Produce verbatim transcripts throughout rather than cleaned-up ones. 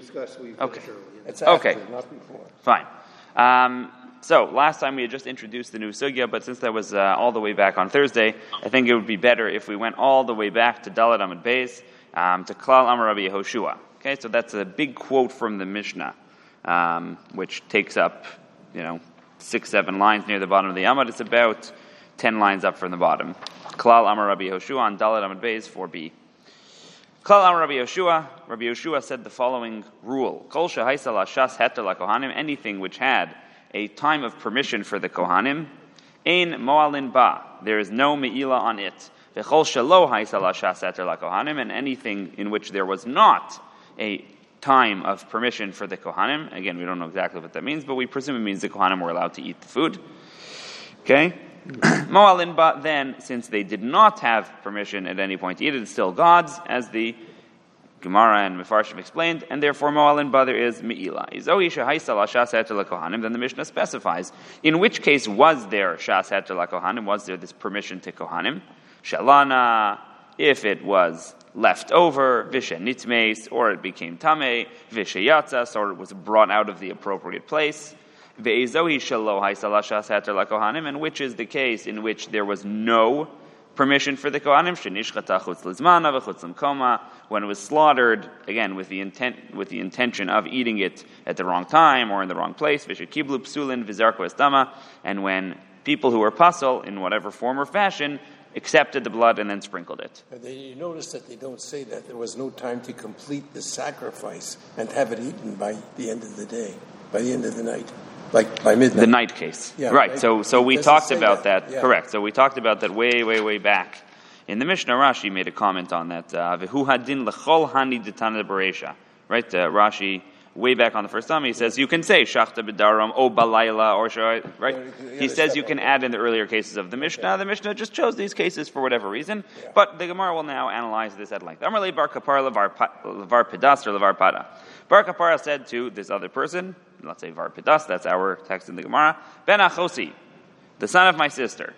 discussed, we Okay. earlier. It's after, Okay. not before. Fine. Um, so last time we had just introduced the new sugya, but since that was uh, all the way back on Thursday, I think it would be better if we went all the way back to Daled Amud Beis, um, to Klal Amar Rabbi Yehoshua. Okay, so that's a big quote from the Mishnah, um, which takes up, you know, six, seven lines near the bottom of the Amud. It's about ten lines up from the bottom. Klal Amar Rabbi Yehoshua on Daled Amud Beis four b. Klal Amar Rabbi Yehoshua, Rabbi Yehoshua said the following rule: Kol shehaisa lashas heter lakohanim, anything which had a time of permission for the kohanim, ein moalin ba, there is no meila on it. V'chol shelo haisa lashas heter lakohanim, and anything in which there was not a time of permission for the kohanim. Again, we don't know exactly what that means, but we presume it means the kohanim were allowed to eat the food. Okay? Moalin ba, then, since they did not have permission at any point to eat it, it's still God's, as the Gemara and Mefarshim explained, and therefore Moalin ba, there is Me'ila. Izohi shehaisa la shas heter lakohanim, then the Mishnah specifies, in which case was there shas heter lakohanim, was there this permission to kohanim? Shalana, if it was left over, vishe nitmeis, or it became tameh, vishe yatzas, or it was brought out of the appropriate place. Ve'ezohi shelo haisa la shas heter lakohanim, and which is the case in which there was no permission for the kohanim, shenishchata chutz lizmana v'chutz l'mkoma, when it was slaughtered, again with the intent with the intention of eating it at the wrong time or in the wrong place, v'shekiblu psulin v'zarko estama, and when people who were pasul in whatever form or fashion accepted the blood and then sprinkled it. And they, you notice that they don't say that there was no time to complete the sacrifice and have it eaten by the end of the day, by the end of the night. Like by midnight. The night case. Yeah, right. right. So so It we doesn't talked say about that. that. Yeah. Correct. So we talked about that way, way, way back. In the Mishnah, Rashi made a comment on that. V'hu hadin l'chol hani d'tana bereisha. Right? Uh, Rashi, way back on the first time, he says, you can say shachta b'daram, o balayla, or shah, right? Yeah, He says you can add in the earlier cases of the Mishnah. Okay. The Mishnah just chose these cases for whatever reason. Yeah. But the Gemara will now analyze this at length. Amarle bar kapar levar pedas or levar pada. Bar kapara said to this other person, let's say var pedas, that's our text in the Gemara, ben achosi, the son of my sister.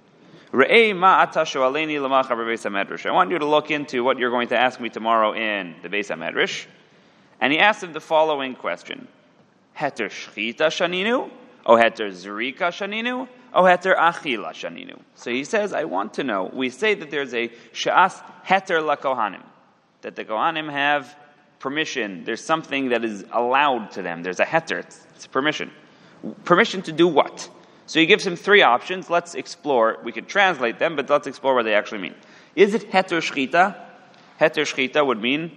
Re'ei ma ata shoaleni l'macha b'beis hamedrash. I want you to look into what you're going to ask me tomorrow in the Beis Hamedrash. And he asked him the following question: Heter shchita shaninu, o heter zrika shaninu, o heter achila shaninu. So he says, I want to know. We say that there's a sha'as heter lakohanim, that the kohanim have permission. There's something that is allowed to them. There's a heter. It's, it's permission. Permission to do what? So he gives him three options. Let's explore. We could translate them, but let's explore what they actually mean. Is it heter shchita? Heter shchita would mean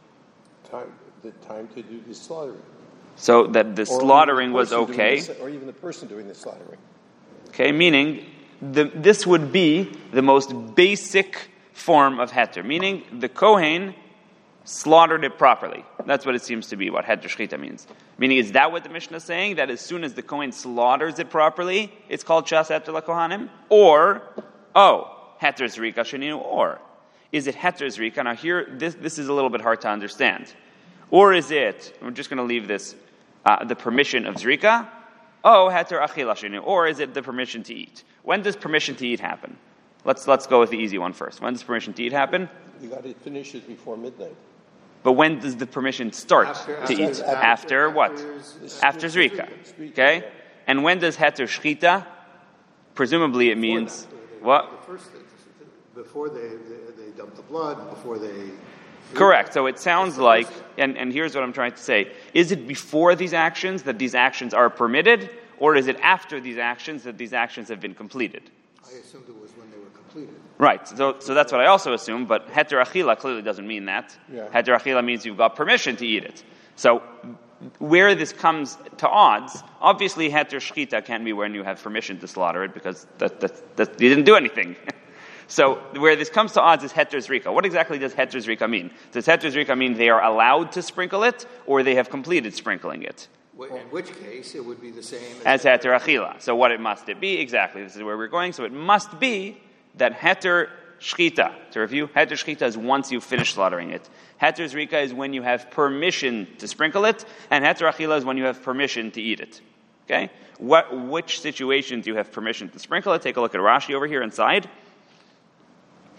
Time, the time to do the slaughtering. so that the Or slaughtering even the was person doing okay. the- or even the person doing the slaughtering. Okay, meaning the, this would be the most basic form of heter, meaning the Kohen slaughtered it properly. That's what it seems to be, what heter shchita means. Meaning, is that what the Mishnah is saying? That as soon as the Kohen slaughters it properly, it's called shas heter lakohanim? Or, oh, heter zrika sheninu, or is it heter zrika? Now here, this, this is a little bit hard to understand. Or is it, we're just going to leave this, uh, the permission of zrika? Oh, heter achila sheninu, or is it the permission to eat? When does permission to eat happen? Let's let's go with the easy one first. When does permission to eat happen? You got to finish it before midnight. But when does the permission start After- to after- eat? after- After what? after- After zrika. Okay? And when does heter shchita? Presumably it means what? The first thing, before they, they, they dump the blood, before they... Correct. So it sounds like, and, and here's what I'm trying to say. Is it before these actions that these actions are permitted, or is it after these actions that these actions have been completed? I assumed it was when they were completed. Right. So, so that's what I also assume, but heter achila clearly doesn't mean that. Yeah. Heter achila means you've got permission to eat it. So where this comes to odds, obviously heter shchita can't be when you have permission to slaughter it, because that, that, that you didn't do anything. So where this comes to odds is heter zrika. What exactly does heter zrika mean? Does heter zrika mean they are allowed to sprinkle it, or they have completed sprinkling it? In which case, it would be the same As heter achila. So what it must it be? Exactly. This is where we're going. So it must be that heter shchita, to review, heter shchita is once you finish slaughtering it. Heter zrika is when you have permission to sprinkle it, and heter achila is when you have permission to eat it. Okay? What, which situations you have permission to sprinkle it? Take a look at Rashi over here inside.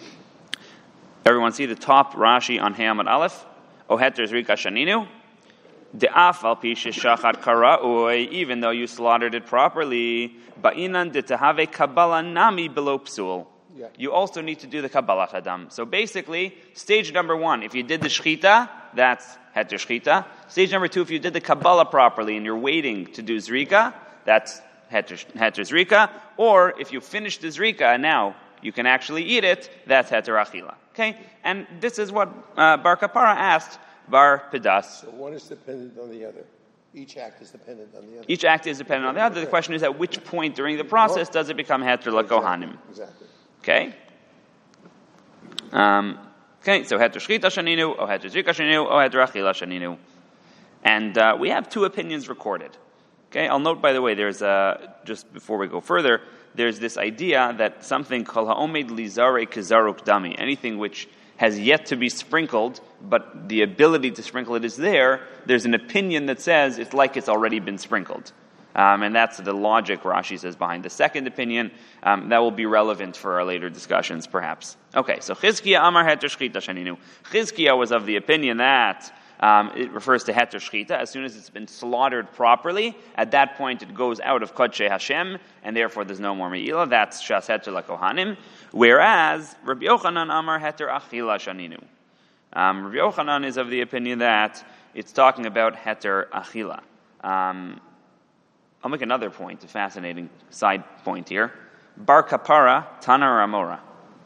Everyone see the top Rashi on Hamad Aleph? O heter zrika shaninu. De'af al pi sheshachat kara'oi, even though you slaughtered it properly, ba'inan detahave kabbalah nami below psul. Yeah. You also need to do the kabbalah hadam. So basically, stage number one, if you did the shchita, that's heter shchita. Stage number two, if you did the kabbalah properly and you're waiting to do zrika, that's heter, heter zrika. Or if you finish the zrika and now you can actually eat it, that's heter achila. Okay? And this is what uh, Bar Kapara asked Bar Pedas. So one is dependent on the other. Each act is dependent on the other. Each act is dependent on the other. The question is, at which point during the process does it become heter lakohanim? Exactly. Okay? Um, okay, so heter shchita shaninu, or heter zrika shaninu, or heter achila shaninu. And uh, we have two opinions recorded. Okay, I'll note, by the way, there's a, just before we go further, there's this idea that something called ha'omed lizare kizaruk dami, anything which has yet to be sprinkled, but the ability to sprinkle it is there, there's an opinion that says it's like it's already been sprinkled. Um, and that's the logic Rashi says behind the second opinion. Um, that will be relevant for our later discussions, perhaps. Okay, so Chizkiya Amar Heter Shchita Shaninu. Chizkiya was of the opinion that um, it refers to Heter Shchita. As soon as it's been slaughtered properly, at that point it goes out of Kodshei Hashem, and therefore there's no more Me'ilah. That's Shas Heter LaKohanim. Whereas Rabbi Yochanan Amar Heter Achila Shaninu. Um, Rabbi Yochanan is of the opinion that it's talking about Heter Achila. Um, I'll make another point, a fascinating side point here. Bar Kapara, Tana or Amora?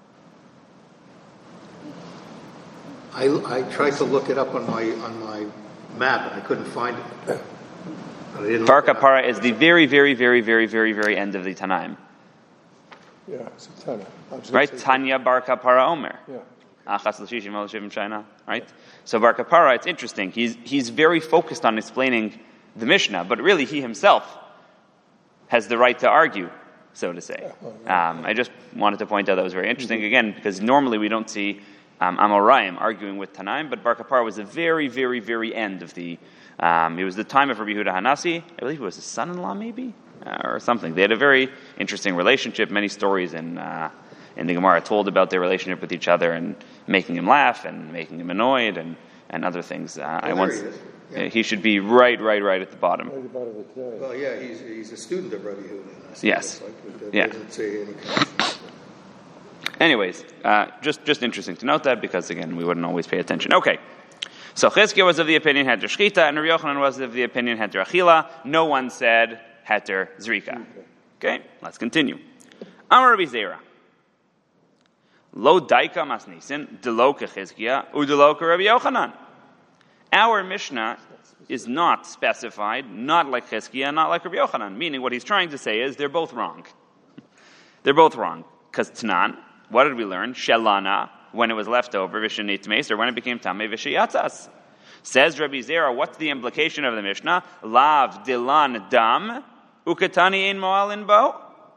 I, I tried to look it up on my on my map, and I couldn't find it. But I didn't Bar look it up. Kapara is the very, very, very, very, very, very end of the Tanaim. Yeah, it's a Tana. Right? Tanya Bar Kapara Omer. Yeah. Achas l'shishim el shivim shayna. Right? So Bar Kapara, it's interesting. He's he's very focused on explaining the Mishnah, but really he himself has the right to argue, so to say. Um, I just wanted to point out that was very interesting, again, because normally we don't see um, Amoraim arguing with Tanaim, but Bar Kapara was the very, very, very end of the, um, it was the time of Rabbi Yehuda Hanasi, I believe it was his son-in-law maybe, uh, or something. They had a very interesting relationship, many stories in, uh, in the Gemara told about their relationship with each other and making him laugh and making him annoyed and, and other things. Uh, I there once, he is. Yeah. uh, he should be right, right, right at the bottom. Right about it today. Well, yeah, he's he's a student of Rabbi Yehuda. Yes. Like, but that Yeah. doesn't say any connection. Anyways, uh, just just interesting to note that because again we wouldn't always pay attention. Okay, so Chizkiya was of the opinion heter shchita, and Rabbi Yochanan was of the opinion heter achila. No one said heter zrika. Okay, let's continue. Amar Rabbi Zera, lo daika masnisin deloka Chizkiya udeloka Rabbi Yochanan. Our Mishnah is not specified, not like Chizkiya, not like Rabbi Yochanan. Meaning, what he's trying to say is they're both wrong. They're both wrong because Tanan. What did we learn? Shelana, when it was left over, Vishanit Meis, or when it became Tameh Vishayatzas. Says Rabbi Zera, what's the implication of the Mishnah? Lav dilan dam, ukatani ein mo'alin bo?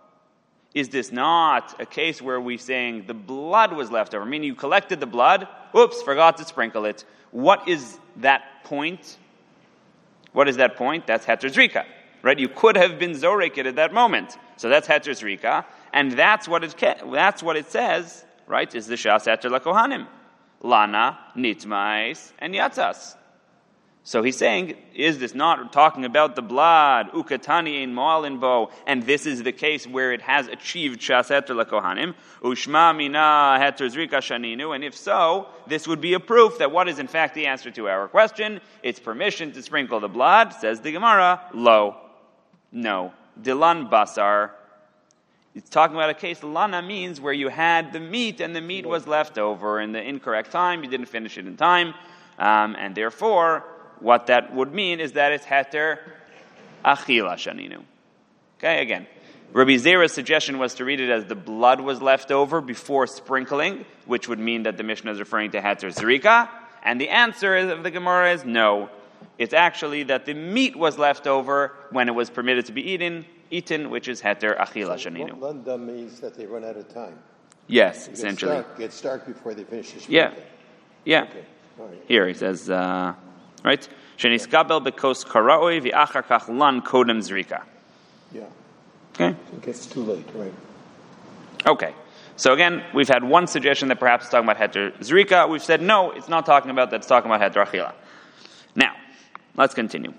Is this not a case where we're saying the blood was left over? Meaning you collected the blood, oops, forgot to sprinkle it. What is that point? What is that point? That's Heter Zrika. Right? You could have been Zoreked at that moment. So that's Heter Zrika. And that's what it that's what it says, right? Is the Shas Heter LaKohanim. Lana, Nitmais, and Yatzas. So he's saying, is this not talking about the blood, ukatani ein mo'alin bo, and this is the case where it has achieved Shas Heter LaKohanim, ushma mina Heter Zrika shaninu, and if so, this would be a proof that what is in fact the answer to our question, it's permission to sprinkle the blood, says the Gemara, lo, no, dilan basar. It's talking about a case, lana means where you had the meat and the meat was left over in the incorrect time, you didn't finish it in time, um, and therefore, what that would mean is that it's heter achila shaninu. Okay, again, Rabbi Zera's suggestion was to read it as the blood was left over before sprinkling, which would mean that the Mishnah is referring to heter zrika, and the answer of the Gemara is no. It's actually that the meat was left over when it was permitted to be eaten, eaten, which is heter achila shaninu. Landa means that they run out of time. Yes, Get essentially. Start, get start before they finish the Yeah, sprinkling. yeah. Okay. All right. Here he says, uh, right? Sheniskabel bekos karaoi v'achar kach lan kodem zrika. Yeah. Okay. It gets too late, right? Okay. So again, we've had one suggestion that perhaps it's talking about heter zrika. We've said no, it's not talking about that. It's talking about heter achila. Now, Let's continue.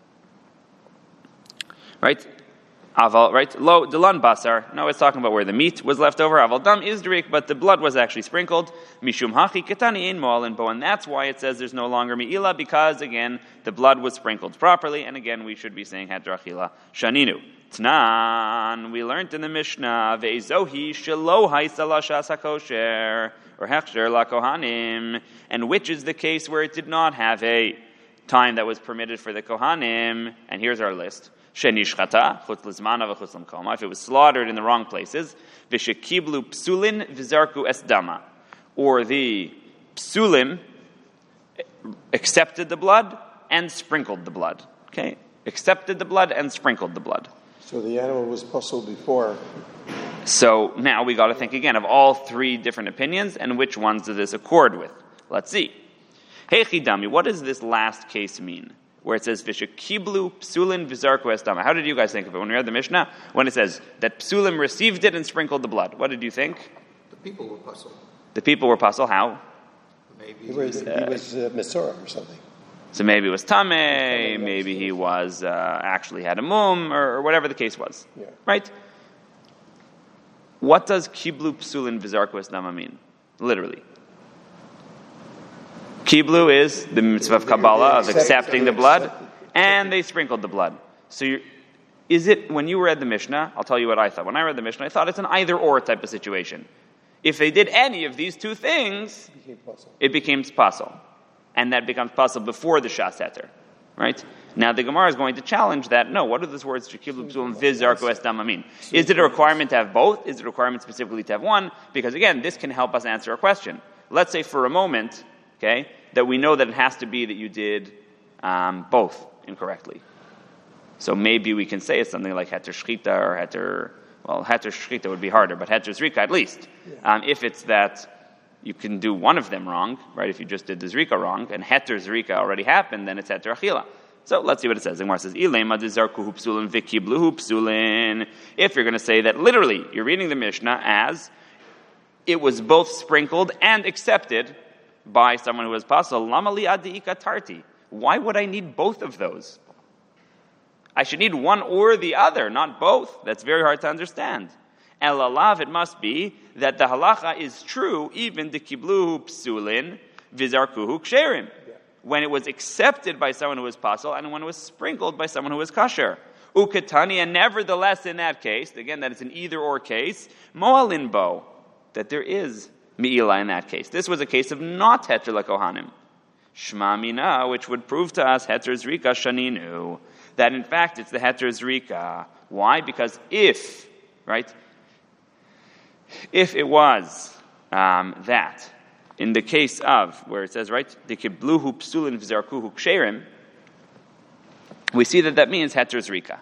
Right? Aval, right? Lo delan basar. No, it's talking about where the meat was left over. Aval dam is drik, but the blood was actually sprinkled. Mishum hachi ketani ein mo'alin bo, and that's why it says there's no longer mi'ila, because again the blood was sprinkled properly, and again we should be saying heter achila shaninu. Tnan, we learned in the Mishnah ve'zohi shelo haisa lashas hakosher or hechsher lakohanim, and which is the case where it did not have a time that was permitted for the kohanim, and here's our list. Shenishchata, chutz lizmana v'chutz l'mkoma, if it was slaughtered in the wrong places, v'shekiblu psulin v'zarku esdama, or the psulim accepted the blood and sprinkled the blood. Okay? Accepted the blood and sprinkled the blood. So the animal was puzzled before. So now we got to think again of all three different opinions and which ones does this accord with. Let's see. Hey chidami, what does this last case mean? Where it says v'shekiblu psulin v'zarku esdama. How did you guys think of it when we read the Mishnah? When it says that psulim received it and sprinkled the blood, what did you think? The people were puzzled. The people were puzzled. How? Maybe He was, uh, he was uh, Mesorah or something. So maybe it was tameh, maybe he was uh, actually had a mum, or, or whatever the case was. Yeah. Right? What does kiblu psulin v'zarku esdama mean? Literally. Kiblu is the mitzvah of Kabbalah, of accepting the blood, and they sprinkled the blood. So you're, is it, when you read the Mishnah, I'll tell you what I thought. When I read the Mishnah, I thought it's an either-or type of situation. If they did any of these two things, it becomes pasul. And that becomes pasul before the Shas Heter. Right? Now the Gemara is going to challenge that. No, what do these words, Kiblu psulin v'zarku esdama, mean? Is it a requirement to have both? Is it a requirement specifically to have one? Because again, this can help us answer a question. Let's say for a moment, okay, that we know that it has to be that you did um, both incorrectly. So maybe we can say it's something like heter shchita or heter, well, heter shchita would be harder, but heter zrika at least. Yeah. Um, if it's that you can do one of them wrong, right, if you just did the zrika wrong, and heter zrika already happened, then it's heter achila. So let's see what it says. The Gemara says, Ilema dezarkuhu psulin v'kibluhu psulin. If you're going to say that literally, you're reading the Mishnah as it was both sprinkled and accepted by someone who was pasul, lama li adiika tarti. Why would I need both of those? I should need one or the other, not both. That's very hard to understand. El alav, it must be that the halacha is true even the kibluhu psulin v'zarkuhu ksherim, when it was accepted by someone who was pasul and when it was sprinkled by someone who was kasher. Ukatani, and nevertheless in that case, again that it's an either or case, mo'alin bo, that there is mi'ila in that case. This was a case of not heter lakohanim. Shma mina, which would prove to us heter zrika shaninu, that in fact it's the heter zrika. Why? Because if, right, if it was um, that, in the case of, where it says, right, the kibluhu psulin v'zarkuhu ksherim, we see that that means heter zrika.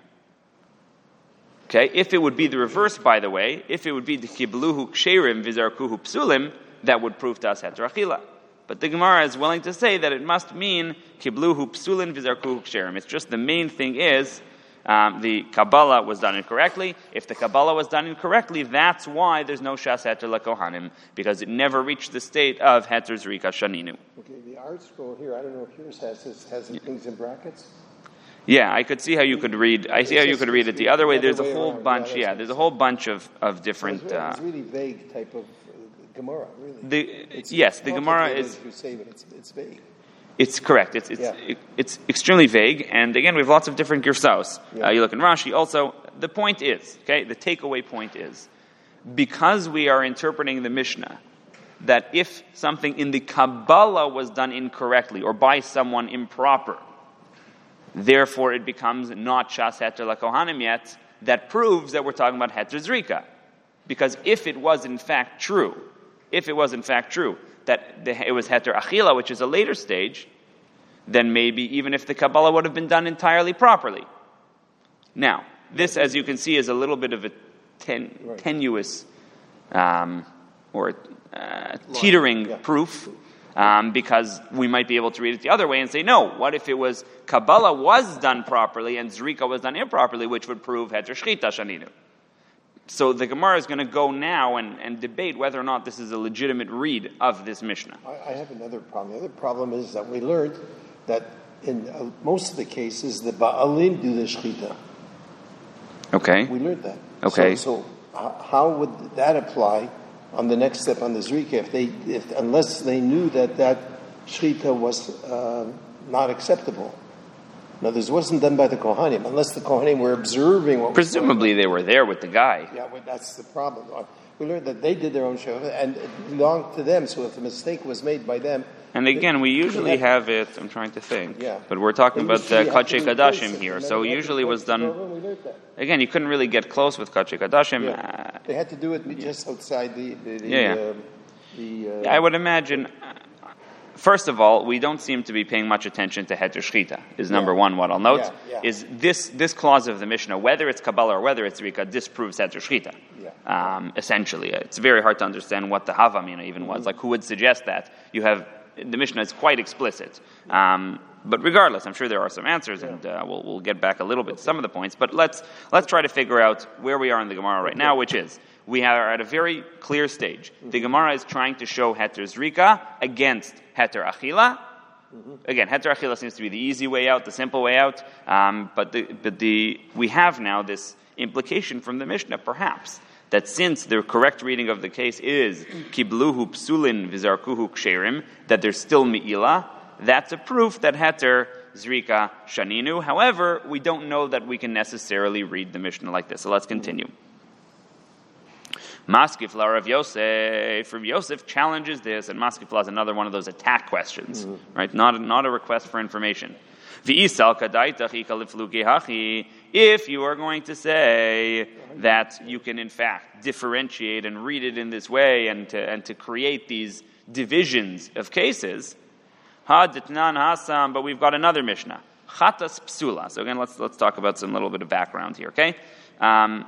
Okay, if it would be the reverse, by the way, if it would be the kibluhu ksherim v'zarkuhu psulim, that would prove to us heter achila. But the Gemara is willing to say that it must mean kibluhu psulin v'zarkuhu ksherim. It's just the main thing is um, the Kabbalah was done incorrectly. If the Kabbalah was done incorrectly, that's why there's no shas heter lakohanim, because it never reached the state of heter zrika shaninu. Okay, the art scroll here, I don't know if yours has this, has the things in brackets. Yeah, I could see how you could read. I see how you could read it the other way. There's a whole bunch. Yeah, there's a whole bunch of of different. It's really, it's really vague type of uh, Gemara. Really. The it's yes, the Gemara is. You say, but it's it's vague. It's correct. It's it's yeah. it, it's extremely vague, and again, we have lots of different girsaos. Yeah. Uh, you look in Rashi. Also, the point is, okay, the takeaway point is, because we are interpreting the Mishnah, that if something in the Kabbalah was done incorrectly or by someone improper, therefore, it becomes not shas heter lakohanim yet. That proves that we're talking about heter zrika. Because if it was in fact true, if it was in fact true that the, it was heter achila, which is a later stage, then maybe even if the Kabbalah would have been done entirely properly. Now, this, as you can see, is a little bit of a ten, right. tenuous um, or uh, teetering yeah. proof. Um, because we might be able to read it the other way and say, no, what if it was Kabbalah was done properly and Zrika was done improperly, which would prove Heter Shchita Shaninu. So the Gemara is going to go now and, and debate whether or not this is a legitimate read of this Mishnah. I, I have another problem. The other problem is that we learned that in uh, most of the cases, the Ba'alim do the Shechita. Okay. We learned that. Okay. So, so uh, how would that apply on the next step on the Zrika if they, if unless they knew that that Shechita was uh, not acceptable? In other words, it wasn't done by the Kohanim, unless the Kohanim were observing what Presumably they were there with the guy. Yeah, well, that's the problem. We learned that they did their own show, and it belonged to them, so if a mistake was made by them... And again, we usually have it, I'm trying to think, yeah. but we're talking about uh, Kachei Kadashim here, it, so usually it was done... Again, you couldn't really get close with Kachei Kadashim. Yeah. Uh, they had to do it just outside the... the, the, yeah, yeah. Uh, the uh, I would imagine... First of all, we don't seem to be paying much attention to Heter Shchita, is number yeah. one what I'll note. Yeah, yeah. Is this this clause of the Mishnah, whether it's Kabbalah or whether it's Rika, disproves Heter Shchita. Yeah. Um, essentially. It's very hard to understand what the Havamina even was. Mm-hmm. Like, who would suggest that? You have, the Mishnah is quite explicit. Um, but regardless, I'm sure there are some answers, and uh, we'll, we'll get back a little bit to some of the points. But let's let's try to figure out where we are in the Gemara right now, which is, we are at a very clear stage. The Gemara is trying to show Heter Zrika against Heter Achila. Again, Heter Achila seems to be the easy way out, the simple way out. Um, but the, but the we have now this implication from the Mishnah, perhaps, that since the correct reading of the case is Kibluhu Psulin Vizarkuhu Ksherim, that there's still Me'ila, that's a proof that Heter Zrika Shaninu. However, we don't know that we can necessarily read the Mishnah like this. So let's continue. Maskifla Rav Yosef, Rav Yosef challenges this, and Maskifla is another one of those attack questions, mm-hmm. right? Not, not a request for information. If you are going to say that you can in fact differentiate and read it in this way and to, and to create these divisions of cases, but we've got another Mishnah, Chatas Psula. So again, let's let's talk about some little bit of background here, okay? Um,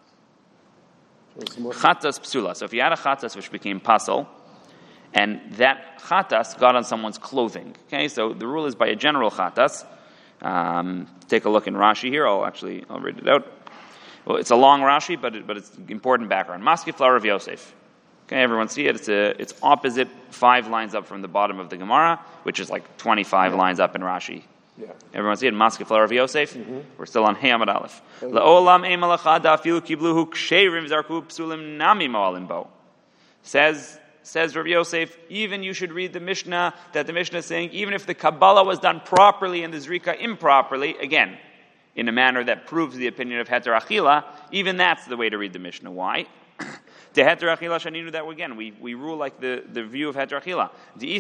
Chatas Psula. So if you had a Chatas which became Pasal, and that Chatas got on someone's clothing, okay? So the rule is by a general Chatas. Um, take a look in Rashi here. I'll actually, I'll read it out. Well, it's a long Rashi, but it, but it's important background. Maskifla Rav Yosef. Okay, everyone see it? It's a, it's opposite five lines up from the bottom of the Gemara, which is like twenty-five yeah. lines up in Rashi. Yeah. Everyone see it? Maskifla Rav Yosef. Mm-hmm. We're still on Hey Amad Aleph. La'olam emalachada afilu kibluhu ksherim zarku psulim nami mo'alim bo. Says says Rav Yosef, even you should read the Mishnah, that the Mishnah is saying, even if the Kabbalah was done properly and the Zrika improperly, again, in a manner that proves the opinion of Heter Achila, even that's the way to read the Mishnah. Why? To Heter Achila Shaninu, that again, we, we rule like the, the view of Heter Achila.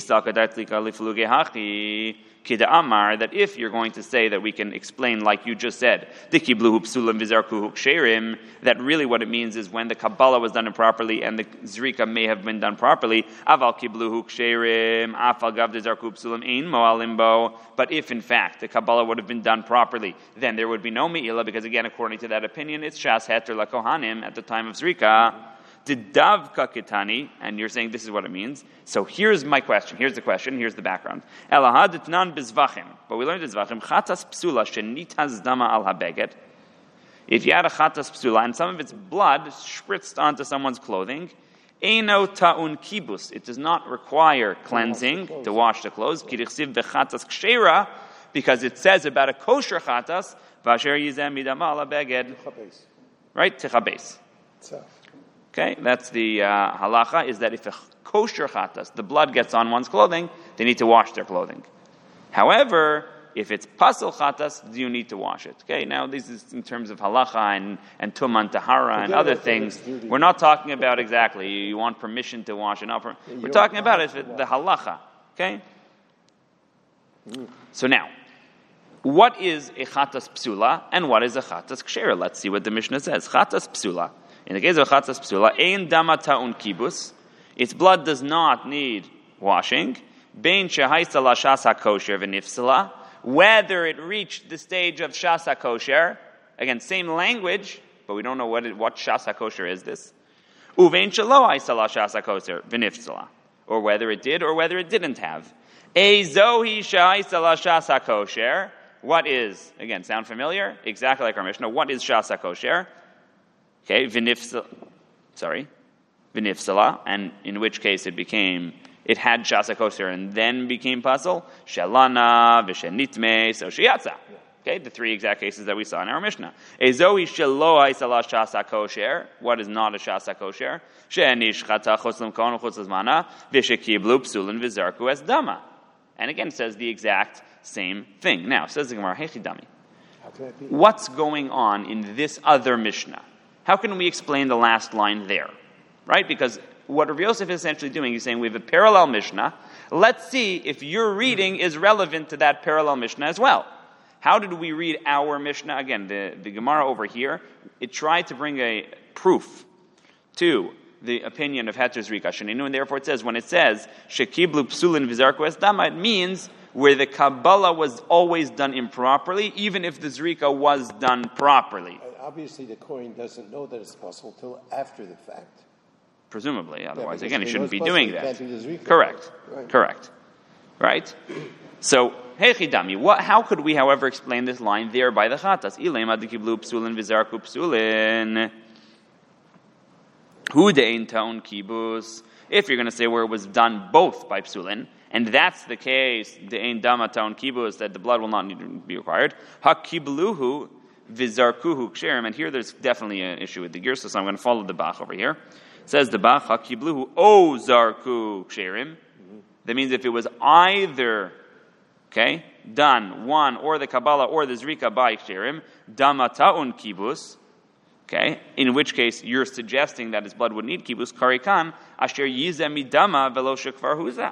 That if you're going to say that we can explain like you just said, that really what it means is when the Kabbalah was done improperly and the Zrika may have been done properly, but if in fact the Kabbalah would have been done properly, then there would be no Me'ila, because again, according to that opinion, it's Shas Heter LaKohanim at the time of Zrika. Didavka Kitani, and you're saying this is what it means. So here's my question. Here's the question. Here's the background. Elahaditnan bizvachim. But we learned bizvachim. Chatas psula shenitaz dama al habeged. If you had a chatas psula and some of its blood spritzed onto someone's clothing, eino ta'un kibus. It does not require cleansing to wash the clothes. Kirichsiv bechatas kshera, because it says about a kosher chatas, vasher yizem midama al habeged. Right? Tichabes. Okay, that's the uh, halacha, is that if a kosher chatas, the blood gets on one's clothing, they need to wash their clothing. However, if it's pasal chatas, do you need to wash it? Okay, now this is in terms of halacha and, and tuman tahara and other things. We're not talking about exactly, you want permission to wash it. Not per- We're talking about it, the halacha. Okay? So now, what is a chatas psula and what is a chatas kshera? Let's see what the Mishnah says. Chatas psula. In the case of chatas psula, ein dama ta'un kibus, its blood does not need washing. Bein shehaisa la shasa kosher v'nifsala, whether it reached the stage of shasa kosher, again, same language, but we don't know what it, what shasa kosher is this. Uvein shelo haisa la shasa kosher v'nifsala, or whether it did or whether it didn't have. Ezohi shehaisa la shasa kosher. What is, again, sound familiar? Exactly like our Mishnah. What is shasa kosher? Okay, vinifsala, sorry, vinifsala, and in which case it became it had shasa kosher and then became puzzle, shelana, v'shenitme, so sheyatza. Okay, the three exact cases that we saw in our Mishnah. Ezoi shelo haisala shasa kosher. What is not a shasa kosher? She'enish chata chutz l'mkon chutz l'zmana v'shekiblu psulin v'zarku es dama. And again, it says the exact same thing. Now, says the Gemara, Hechidami. What's going on in this other Mishnah? How can we explain the last line there? Right? Because what Rav Yosef is essentially doing, he's saying we have a parallel Mishnah. Let's see if your reading is relevant to that parallel Mishnah as well. How did we read our Mishnah? Again, the, the Gemara over here, it tried to bring a proof to the opinion of Heter Zrika Sheninu, and therefore it says, when it says, Shekiblu psulin v'zarku es dama, it means where the Kabbalah was always done improperly, even if the Zrika was done properly. Obviously, the Kohen doesn't know that it's possible till after the fact. Presumably, otherwise, yeah, again, he shouldn't be possible, doing that. Do Correct. Right. Correct. Right? So, Hechidami, what, how could we, however, explain this line there by the Chatas? Ilema dekiblu psulin v'zarku psulin. Hu de'ein ta'un kibus. If you're going to say where it was done both by psulin, and that's the case, de'ein dama ta'un kibus, that the blood will not need to be required. Ha kibluhu v'zarkuhu ksherim. And here there's definitely an issue with the Girsa, so I'm going to follow the Bach over here. It says the Bach, ha kibluhu o zarku ksherim. That means if it was either, okay, done, one, or the Kabbalah, or the Zrika by ksherim, dama ta'un kibus, okay, in which case you're suggesting that his blood would need kibus, karikan, asher yizeh midama velo shekvar huza.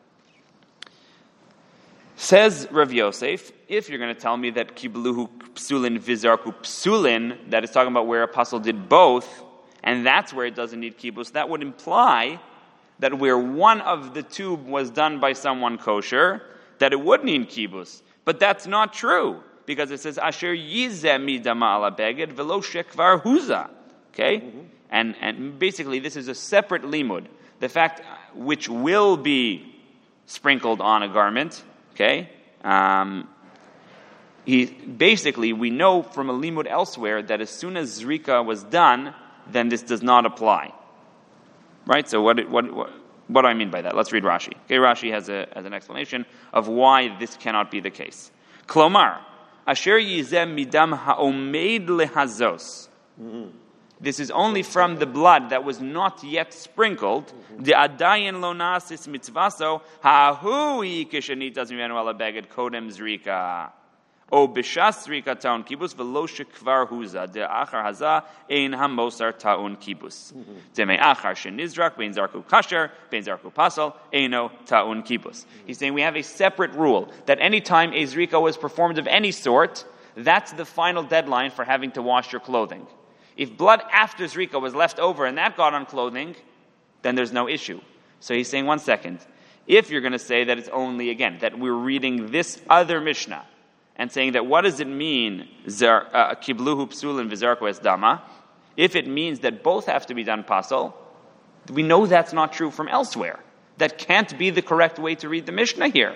Says Rav Yosef, if you're going to tell me that kibluhu psulin vizarku psulin, that is talking about where a apostle did both, and that's where it doesn't need kibus, that would imply that where one of the two was done by someone kosher, that it would need kibus. But that's not true. Because it says, Asher yizeh midama ala beged velo shekvar huza. Okay? Mm-hmm. And and basically this is a separate limud. The fact which will be sprinkled on a garment. Okay? Um, he basically we know from a limud elsewhere that as soon as Zrika was done, then this does not apply. Right? So what what what, what do I mean by that? Let's read Rashi. Okay, Rashi has a has an explanation of why this cannot be the case. Klomar Asher yizeh midam ha'omeid lehazos. This is only from the blood that was not yet sprinkled. The adayin lo nasis mitzvaso ha'hui kishanitas mimenu ala beged kodem zrika. O b'shas zrika ta'un kibus velo shekvar huza. De achar haza ein hamosar ta'un kibus. De me achar shenizrak bein zarku kasher bein zarku pasal eino ta'un kibus. He's saying we have a separate rule that any time a zrika was performed of any sort, that's the final deadline for having to wash your clothing. If blood after zrika was left over and that got on clothing, then there's no issue. So he's saying, one second, if you're going to say that it's only, again, that we're reading this other Mishnah, and saying that what does it mean, kibluhu psulin v'zarku es dama, if it means that both have to be done pasal, we know that's not true from elsewhere. That can't be the correct way to read the Mishnah here.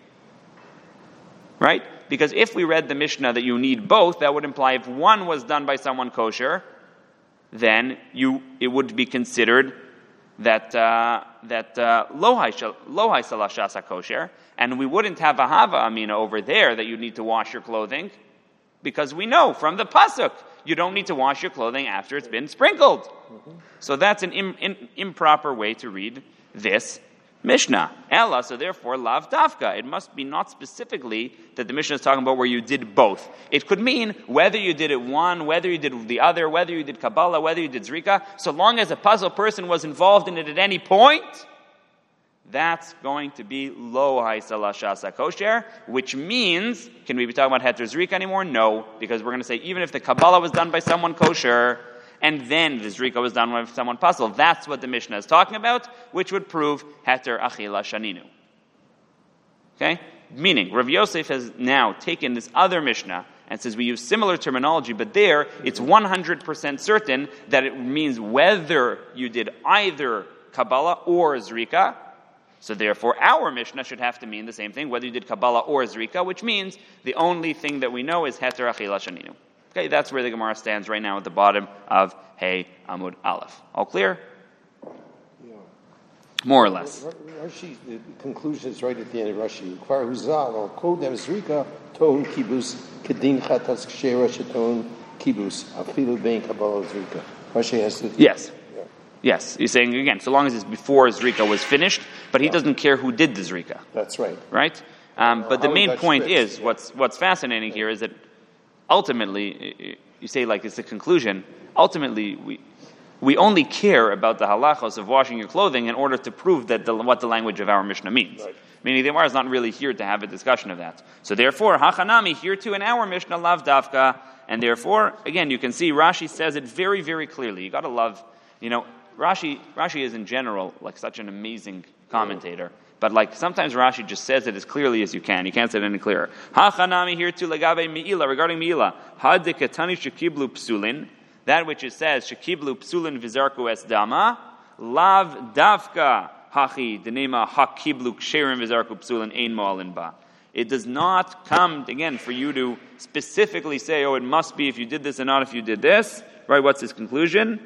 Right? Because if we read the Mishnah that you need both, that would imply if one was done by someone kosher, then you it would be considered that uh, that lohai salashasa kosher, and we wouldn't have a hava amina over there that you need to wash your clothing, because we know from the pasuk you don't need to wash your clothing after it's been sprinkled. Mm-hmm. So that's an im, in, improper way to read this Mishnah. Ella, so therefore, lav dafka. It must be not specifically that the Mishnah is talking about where you did both. It could mean whether you did it one, whether you did the other, whether you did Kabbalah, whether you did Zrika, so long as a puzzle person was involved in it at any point, that's going to be lo haisala shasa kosher, which means, can we be talking about Heter Zrika anymore? No, because we're going to say even if the Kabbalah was done by someone kosher, and then the Zrika was done with someone puzzle, that's what the Mishnah is talking about, which would prove Heter Achila Shaninu. Okay? Meaning, Rav Yosef has now taken this other Mishnah and says we use similar terminology, but there it's one hundred percent certain that it means whether you did either Kabbalah or Zrika. So therefore, our Mishnah should have to mean the same thing, whether you did Kabbalah or Zrika, which means the only thing that we know is Heter Achila Shaninu. Okay, that's where the Gemara stands right now at the bottom of Hey Amud Aleph. All clear? Yeah. more or less. Rashi, the conclusion is right at the end of Rashi. Kvar huzal or kodem zrika tohu kibus kedin chatas kshera sheton kibus afilu bein kabbalah zrika. Rashi has to. Yes. Yeah. Yes. He's saying again, so long as it's before zrika was finished, but he yeah. doesn't care who did the zrika. That's right. Right. Um, but the main point spits, is yeah. what's what's fascinating here is that ultimately, you say like it's the conclusion. Ultimately, we. We only care about the halachos of washing your clothing in order to prove that the, what the language of our Mishnah means. Right. Meaning the Gemara is not really here to have a discussion of that. So therefore, hachanami, here too in our Mishnah, lav davka, and therefore, again, you can see Rashi says it very, very clearly. You got to love, you know, Rashi. Rashi is in general like such an amazing commentator, but like sometimes Rashi just says it as clearly as you can. You can't say it any clearer. Hachanami, here too legabe miila, regarding miila, hadikatani shekiblu psulin. That which it says, Shekiblu psulin vizarku es dama, lav davka hachi denema hakiblu ksherim vizarku psulin ein mo'alin ba. It does not come, again, for you to specifically say, oh, it must be if you did this and not if you did this. Right, what's his conclusion?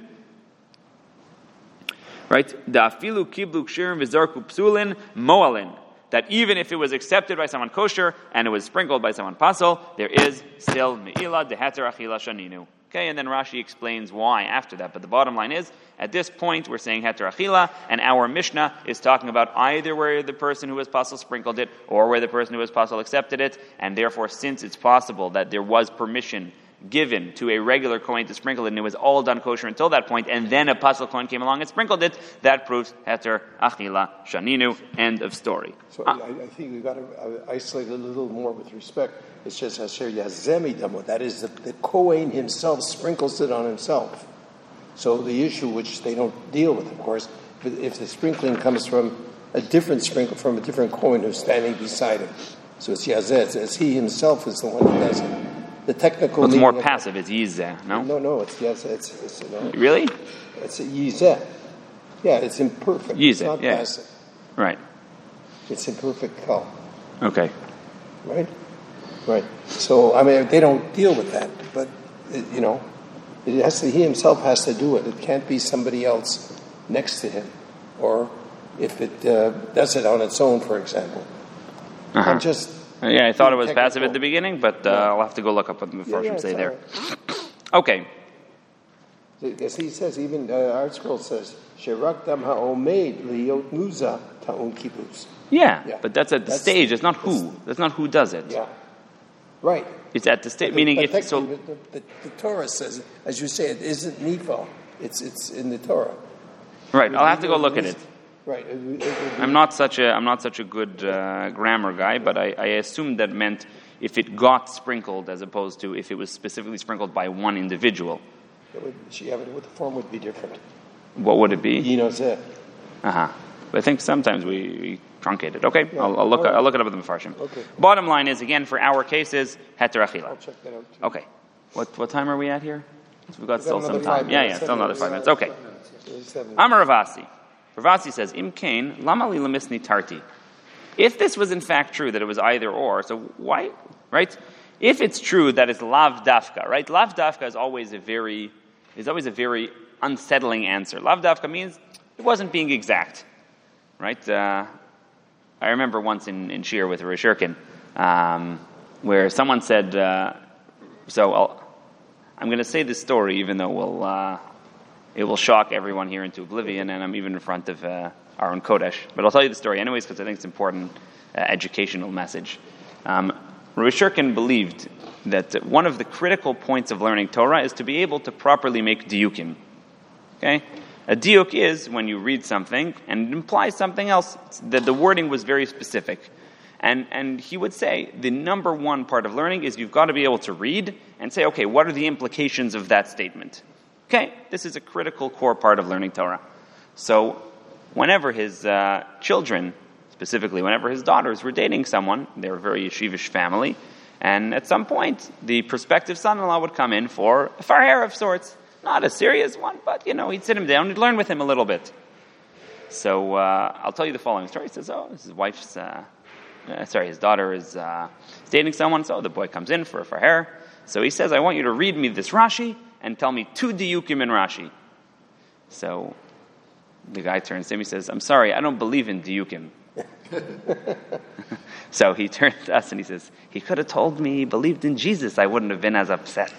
Right, da'afilu kiblu ksherim vizarku psulin mo'alin. That even if it was accepted by someone kosher and it was sprinkled by someone pasol, there is still me'ila deheter achila shaninu. Okay, and then Rashi explains why after that. But the bottom line is, at this point, we're saying heter achila, and our Mishnah is talking about either where the person who was pasol sprinkled it, or where the person who was pasol accepted it, and therefore, since it's possible that there was permission given to a regular Kohen to sprinkle it, and it was all done kosher until that point, and then a pasol Kohen came along and sprinkled it, that proves heter achila shaninu. End of story. So uh, I, I think we've got to uh, isolate a little more with respect. It says Hasher Yazemi Damo. That is, the, the Kohen himself sprinkles it on himself. So the issue, which they don't deal with, of course, but if the sprinkling comes from a different sprinkle, from a different Kohen who's standing beside him. So it's Yazeh. It's he himself is the one who does it. The technical. Well, it's more passive. It's Yizeh, no? No, no, it's Yazeh. It's, it's, no, really? It's a Yizeh. Yeah, it's imperfect. Yizeh, it's not yeah. passive. Right. It's imperfect kal. Okay. Right? Right. So, I mean, they don't deal with that, but, it, you know, it has to, he himself has to do it. It can't be somebody else next to him. Or if it uh, does it on its own, for example. Uh-huh. I'm just... Yeah, I thought it was technical. Passive at the beginning, but uh, yeah. I'll have to go look up what the Mepharshim yeah, yeah, say there. Right. Okay. As he says, even uh, our scroll says, Sherak dam ha'omed liyot muza ta'un kibbutz. Yeah, yeah, but that's at the that's, stage. It's not who. That's not who does it. Yeah. Right. It's at the stage, meaning but if so. The, the, the Torah says, as you say, it isn't Nephi. It's it's in the Torah. Right. I'll have to go look at it. Right. It, it, it, I'm not such a I'm not such a good uh, grammar guy, but I, I assumed that meant if it got sprinkled as opposed to if it was specifically sprinkled by one individual. It would, yeah, but the form would be different. What would it be? You know, uh huh. But I think sometimes we. we truncated. Okay, yeah. I'll, I'll look. Right. I'll look it up with the Mepharshim. Okay. Bottom line is again for our cases heter achila. I'll check that out too. Okay. What what time are we at here? We've got We've still got some time. time. Yeah, yeah, still another five minutes. Okay. Amar Ravasi. Ravasi says im kain lama li lemisni tarti. If this was in fact true that it was either or, so why? Right? If it's true that it's lav dafka, right? Lav dafka is always a very is always a very unsettling answer. Lav dafka means it wasn't being exact, right? Uh, I remember once in, in Shir with Rosh Shirkin, um, where someone said, uh, so I'll, I'm going to say this story, even though we'll, uh, it will shock everyone here into oblivion, and I'm even in front of uh, our own Kodesh. But I'll tell you the story anyways, because I think it's an important uh, educational message. Um, Rosh Shirkin believed that one of the critical points of learning Torah is to be able to properly make diyukim. Okay? A diuk is when you read something and it implies something else. That the wording was very specific. And and he would say the number one part of learning is you've got to be able to read and say, okay, what are the implications of that statement? Okay, this is a critical core part of learning Torah. So whenever his uh, children, specifically whenever his daughters were dating someone, they were a very yeshivish family, and at some point the prospective son-in-law would come in for a farher of sorts. Not a serious one, but, you know, he'd sit him down, he'd learn with him a little bit. So, uh, I'll tell you the following story. He says, oh, his wife's, uh, uh, sorry, his daughter is uh, dating someone, so the boy comes in for, for her. So he says, I want you to read me this Rashi and tell me two diyukim in Rashi. So The guy turns to him, he says, I'm sorry, I don't believe in diukim. So he turned to us and he says, he could have told me he believed in Jesus, I wouldn't have been as upset.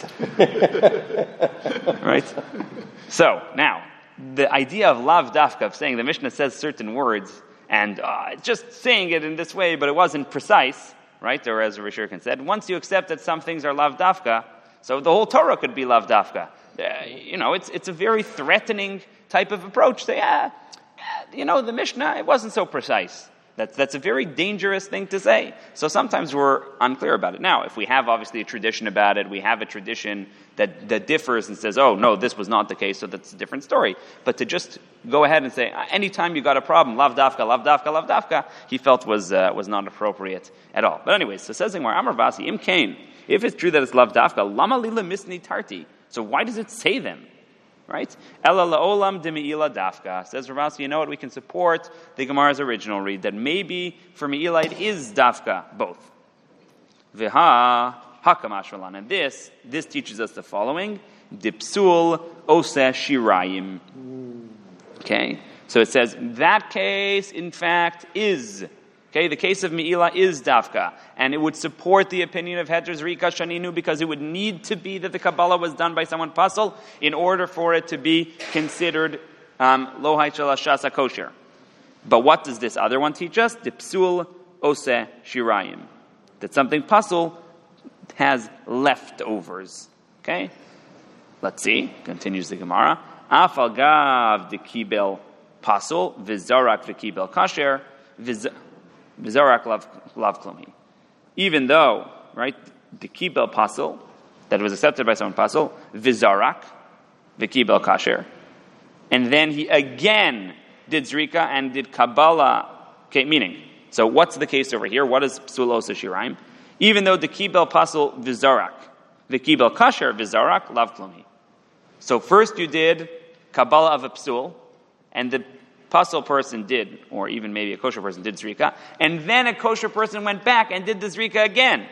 Right? So, now, the idea of lav dafka, of saying the Mishnah says certain words, and uh, just saying it in this way, but it wasn't precise, right? Or as Rish Shirkin said, once you accept that some things are lav dafka, so the whole Torah could be lav dafka. Uh, you know, it's it's a very threatening type of approach. Say, ah, you know, the Mishnah, it wasn't so precise. That's, that's a very dangerous thing to say. So sometimes we're unclear about it. Now, if we have obviously a tradition about it, we have a tradition that, that differs and says, oh, no, this was not the case, so that's a different story. But to just go ahead and say, anytime you got a problem, lav dafka, lav dafka, lav dafka, he felt was uh, was not appropriate at all. But anyways, so says Gemara, Amar Vasi, im kain, if it's true that it's lav dafka, lama lila misni tarti. So why does it say them? Right? Ela la'olam demi'ila dafka. Says Ravasi, you know what? We can support the Gemara's original read, that maybe for me'ila it is dafka, both. V'ha hakamash ralan. And this, this teaches us the following. Dipsul ose shirayim. Okay? So it says, that case, in fact, is... Okay, the case of Me'ila is dafka, and it would support the opinion of Heter Zrika Shaninu because it would need to be that the Kabbalah was done by someone pasul in order for it to be considered um, Lohai Shel Shasa kosher. But what does this other one teach us? Dipsul ose shirayim. That something pasul has leftovers. Okay? Let's see. Continues the Gemara. Afal gav de kibel pasul, vizarak v'kibel kasher, vizarak. V'zorak lav klumi. Even though, right, the kibel pasul, that was accepted by someone pasul, v'zorak, v'kibel kasher, and then he again did zrika and did kabbalah. Okay, meaning, so what's the case over here? What is psul osa shiraim? Even though the kibel pasul v'zorak, v'kibel kasher v'zorak lav klumi. So first you did kabbalah of a psul, and the pasul person did, or even maybe a kosher person did zrika, and then a kosher person went back and did the zrika again.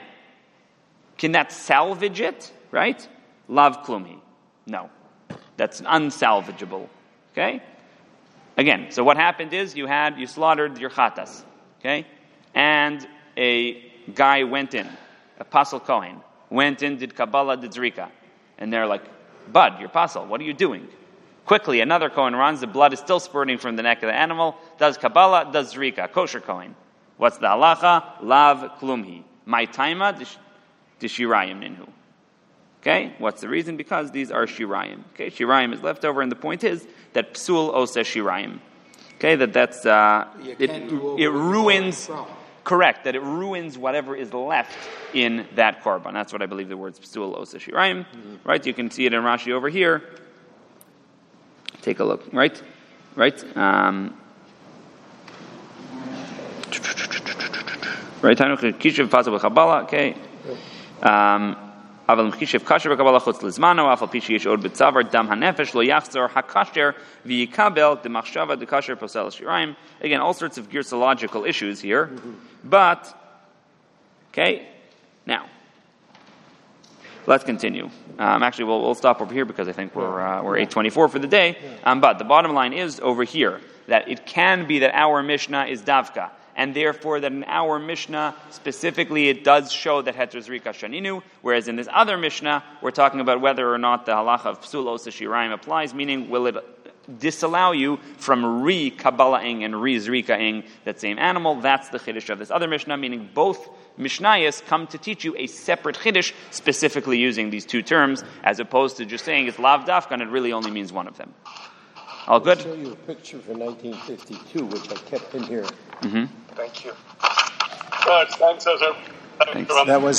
Can that salvage it? Right? Lav klumi. No. That's unsalvageable. Okay? Again, so what happened is you had, you slaughtered your chatas. Okay? And a guy went in, a pasul kohen, went in, did kabbalah, did zrika. And they're like, Bud, you're pasul, what are you doing? Quickly, another Kohen runs, the blood is still spurting from the neck of the animal, does Kabbalah, does Zrika, kosher Kohen. What's the halacha? Lav klumhi. My taima, d'shirayim ninhu. Okay, what's the reason? Because these are shirayim. Okay, shirayim is left over, and the point is that psul osa shirayim. Okay, that that's, uh, it, it ruins, correct, that it ruins whatever is left in that korban. That's what I believe the words psul osa shirayim. Mm-hmm. Right, you can see it in Rashi over here. Take a look, right? Right? Um, right? Kishiv pasul b'chabala, okay. Um, aval kishiv kasher b'chabala chutz lizmano, afal pishi yesh od b'tzavar, dam hanefesh lo yachzor hakasher v'yikabel demachshava dekasher posel shirayim. Again, all sorts of gersological issues here. Mm-hmm. But, okay, now, let's continue. Um, actually, we'll, we'll stop over here because I think we're uh, we're eight twenty-four for the day. Um, but the bottom line is over here that it can be that our Mishnah is davka, and therefore that in our Mishnah specifically it does show that Heter Zrika Shaninu, whereas in this other Mishnah we're talking about whether or not the halacha of psul osa shirayim applies, meaning will it disallow you from re-kabbalaing and re-zrikaing that same animal. That's the chiddush of this other Mishnah, meaning both Mishnayos come to teach you a separate chiddush, specifically using these two terms, as opposed to just saying it's lav dafka and it really only means one of them. All good? I'll show you a picture from nineteen fifty-two, which I kept in here. Mm-hmm. Thank you. Good. Thanks, Ezra. Thanks. That was